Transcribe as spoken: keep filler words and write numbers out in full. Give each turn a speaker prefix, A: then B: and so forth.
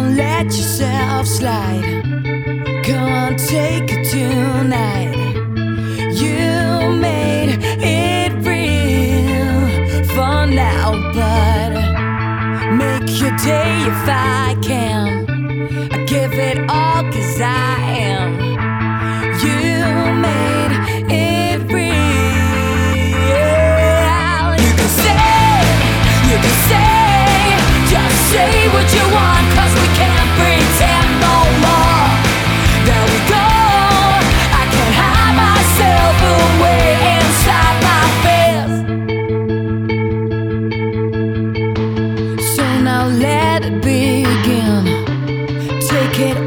A: Don't let yourself slide. Come on, take it tonight. You made it real for now, but make your day if I can. I give it all 'cause I am. You made it real. You can say, you can say, just say what you want, 'cause we can't pretend no more. There we go, I can't hide myself away inside my fist. So now let it begin. Take it